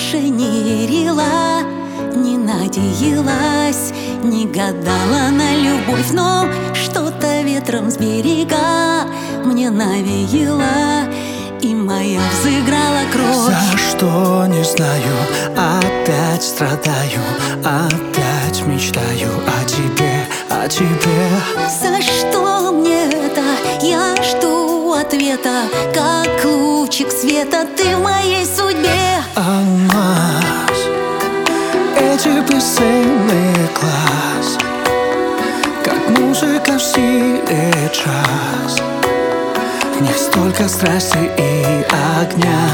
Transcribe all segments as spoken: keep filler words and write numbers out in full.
больше не верила, не надеялась, не гадала на любовь, но что-то ветром с берега мне навеяло, и моя взыграла кровь. За что не знаю, опять страдаю, опять мечтаю о тебе, о тебе. За что мне это? Я жду ответа, как лучик света ты в моей судьбе. Алмаз, эти бесценный глаз, как музыка в стиле джаз. В них столько страсти и огня.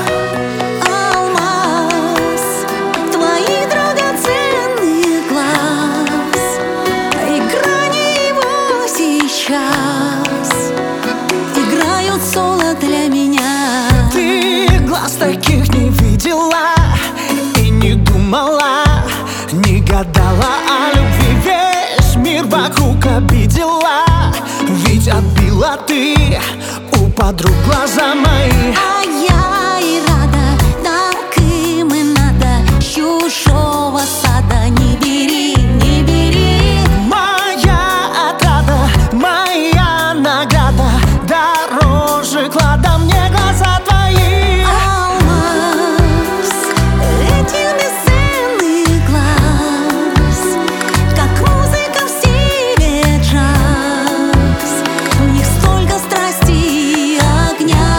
Алмаз, твои драгоценный глаз, и грани его сейчас играют соло для меня. Ты глаз таких не видела и не думала, не гадала о любви, весь мир вокруг обидела. Ведь отбила ты у подруг глаза мои. А я и рада, так им и надо, с чужого сада не бери, не бери. Моя отрада, моя награда, дороже клада мне глаза твои. Алмаз, эти бесценный глаз, как музыка в стиле джаз. В них столько страсти и огня.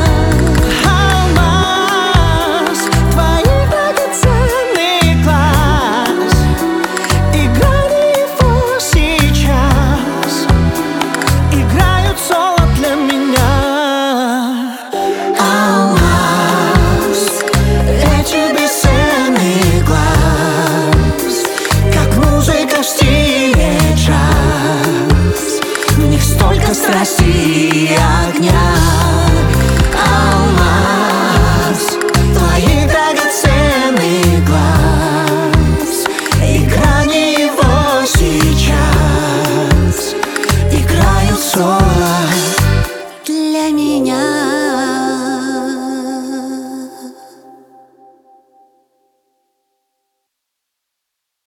Алмаз, твои драгоценный глаз, и грани его сейчас играют соло для меня. Алмаз, эти бесценный глаз, как музыка в стиле джаз. В них столько страсти